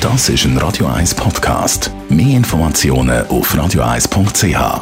Das ist ein Radio 1 Podcast. Mehr Informationen auf radio1.ch.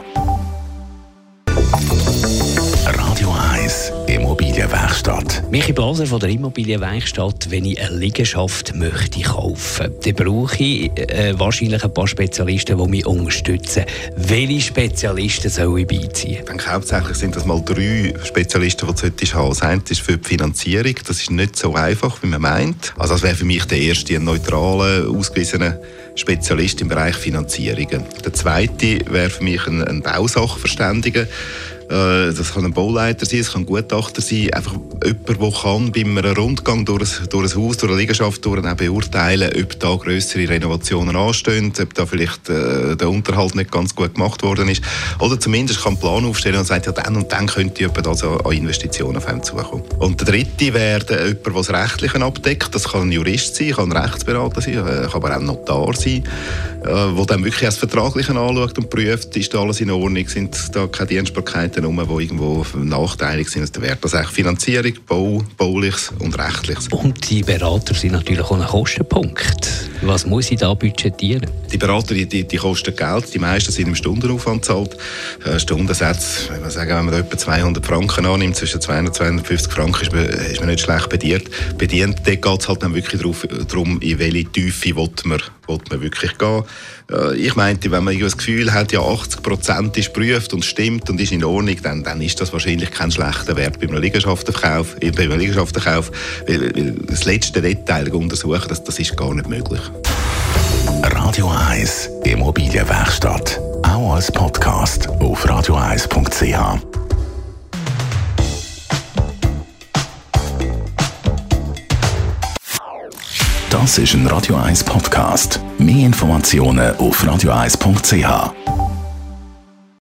Radio 1 Immobilienwerkstatt. Michi Blaser von der Immobilienwerkstatt. Wenn ich eine Liegenschaft möchte kaufen, dann brauche ich wahrscheinlich ein paar Spezialisten, die mich unterstützen. Welche Spezialisten soll ich beiziehen? Ich denke, hauptsächlich sind das mal 3 Spezialisten, die du haben. Das eine ist für die Finanzierung. Das ist nicht so einfach, wie man meint. Also das wäre für mich der erste, ein neutraler, ausgewiesener Spezialist im Bereich Finanzierungen. Der zweite wäre für mich ein Bausachverständiger. Das kann ein Bauleiter sein, es kann ein Gutachter sein, einfach jemand, der kann bei einem Rundgang durch ein Haus, durch eine Liegenschaft beurteilen, ob da grössere Renovationen anstehen, ob da vielleicht der Unterhalt nicht ganz gut gemacht worden ist. Oder zumindest kann einen Plan aufstellen und sagt, ja, dann und dann könnte jemand also an Investitionen auf einem zukommen. Und der dritte wäre jemand, der das Rechtliche abdeckt. Das kann ein Jurist sein, kann ein Rechtsberater sein, kann aber auch ein Notar sein, der dann wirklich das Vertragliche anschaut und prüft, ist da alles in Ordnung, sind da keine Dienstbarkeiten die irgendwo nachteilig sind als der Wert. Das ist Finanzierung, Bauliches und Rechtliches. Und die Berater sind natürlich auch ein Kostenpunkt. Was muss ich da budgetieren? Die Berater die kosten Geld. Die meisten sind im Stundenaufwand gezahlt. Stundensatz, wenn man etwa 200 Franken annimmt, zwischen 200 und 250 Franken ist man nicht schlecht bedient. Dort geht es halt dann wirklich darum, in welche Tiefe will man wirklich gehen. Ich meinte, wenn man das Gefühl hat, ja 80% ist geprüft und stimmt und ist in Ordnung, dann ist das wahrscheinlich kein schlechter Wert beim Liegenschaftenkauf. Weil das letzte Detail untersuchen, das ist gar nicht möglich. Radio 1 Immobilienwerkstatt. Auch als Podcast auf radio1.ch. Das ist ein Radio 1 Podcast. Mehr Informationen auf radio1.ch.